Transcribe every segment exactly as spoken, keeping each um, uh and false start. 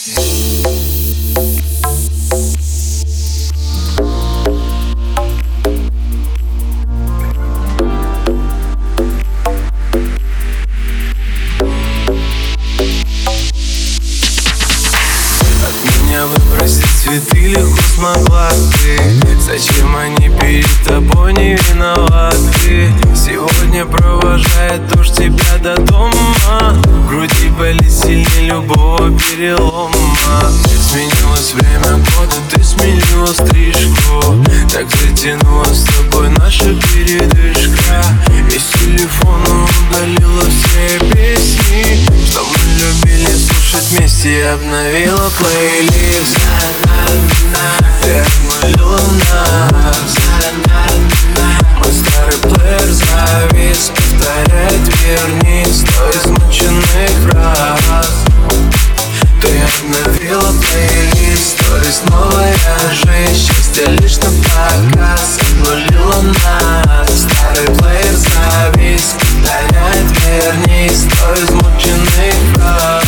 Выбросить цветы легко смогла ты. Зачем они перед тобой не виноваты? Сегодня провожает дождь тебя до дома. В груди болит сильнее любого перелома. Сменилось время года, ты сменила стрижку. Так затянулась с тобой наша передышка. Из телефона удалила все песни, что мы любили слушать вместе. Я обновила плейлист. Ты обнулила нас. Мой старый плеер завис. Повторяет верни сто измученных фраз. Ты обновила плейлист. Сторис, новая жизнь. Счастье лишь на показ. Обнулила нас. Старый плеер завис. Повторяет верни сто измученных фраз.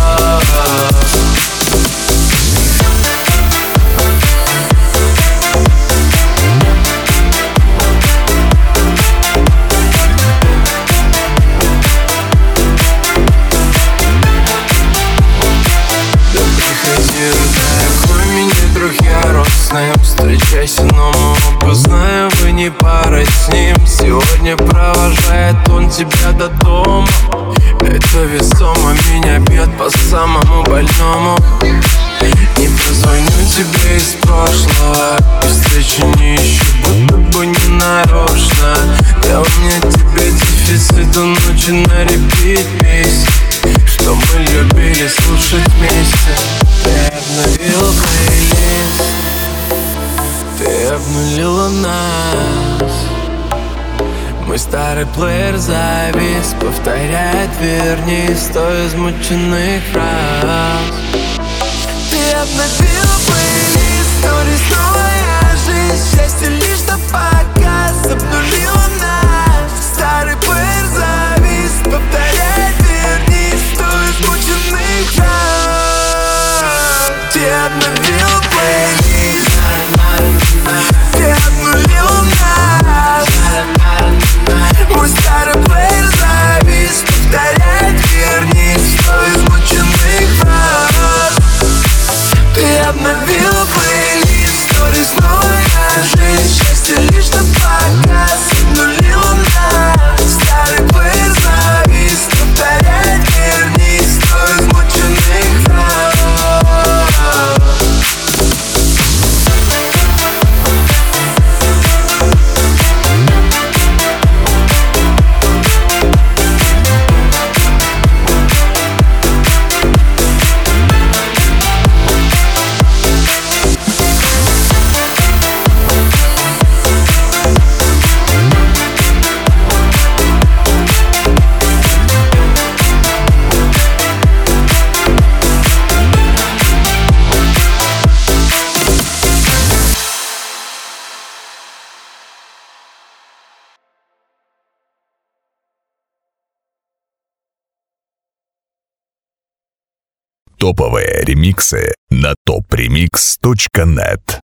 Встречайся, но мы оба знаем, вы не пара с ним. Сегодня провожает он тебя до дома. Это весомо меня бьет по самому больному. Не позвоню тебе из прошлого, и встречи не ищу, будто бы не нарочно. Да у меня тебе дефицит, у ночи на репит песни, что мы любили слушать вместе. Ты обновила плейлист. Ты обнулила нас. Мой старый плеер завис. Повторяет верни сто измученных фраз. Ты обновила плейлист. Сторис, новая жизнь. Счастье лишь на показ. Обнулила нас. Старый плеер завис. Повторяет верни сто измученных фраз. Ты обновила плейлист. Ты обнулила нас. Мой старый плеер завис. Повторяет верни сто измученных фраз. Ты обновила плейлист. Сторис, новая жизнь. Счастье лишь на показ. Обнулила нас. Старый плеер завис. Повторяет верни сто измученных фраз. Топовые ремиксы на топ ремикс точка нет.